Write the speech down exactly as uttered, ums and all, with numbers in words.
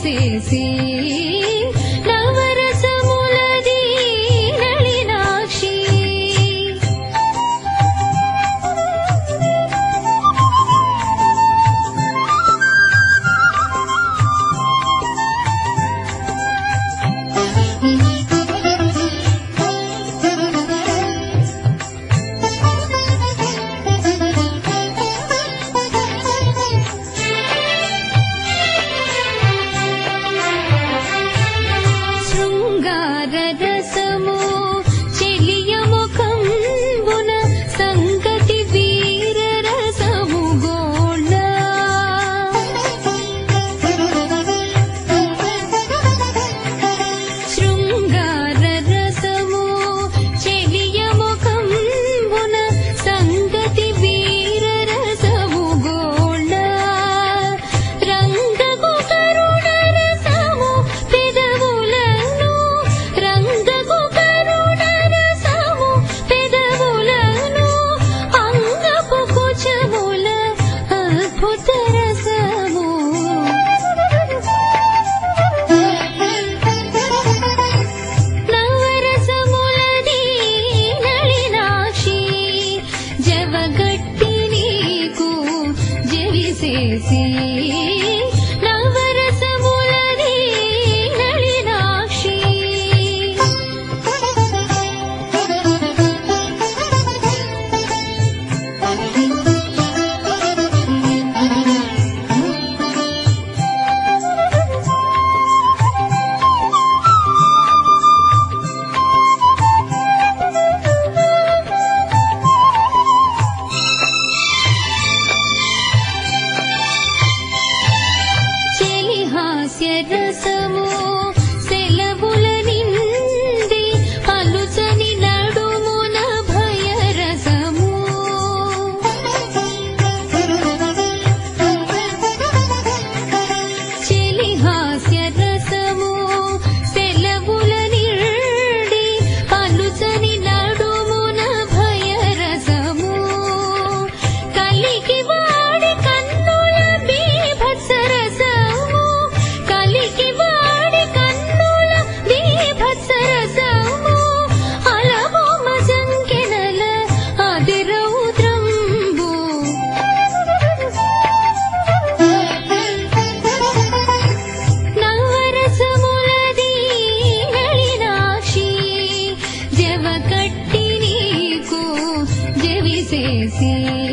జవిసేసి నవరసములది నళినాక్షి రసము చెలియముఖంబున సంగతి వీర రసము గోళ శృంగార రసము చెలియముఖంబున సంగతి వీర రసము గోళ రంగకు కరుణ రసము పెదవులను రంగకు కరుణ రసము పెదవులను అంగపు కుచముల అద్భుత రసము నవరసములది నళినాక్షి జవగట్టి నీకు జవిసేసి నవరసములది నళినాక్షి చెలిహాస్య రసము సెలవుల నింది పలుచని నడుమున భయ రసము చెలిహాస్య రసము సెలవుల నిండి పలుచని నడుమున భయ రసము కలికి వాడి కన్నుల బీభత్స రసము కలికి వాడి కన్నుల బీభత్స రసము అలమోమ సంకెనల అదిరౌద్రంబు నవరసములది నళినాక్షి జవకట్టి నీకు జవిసేసి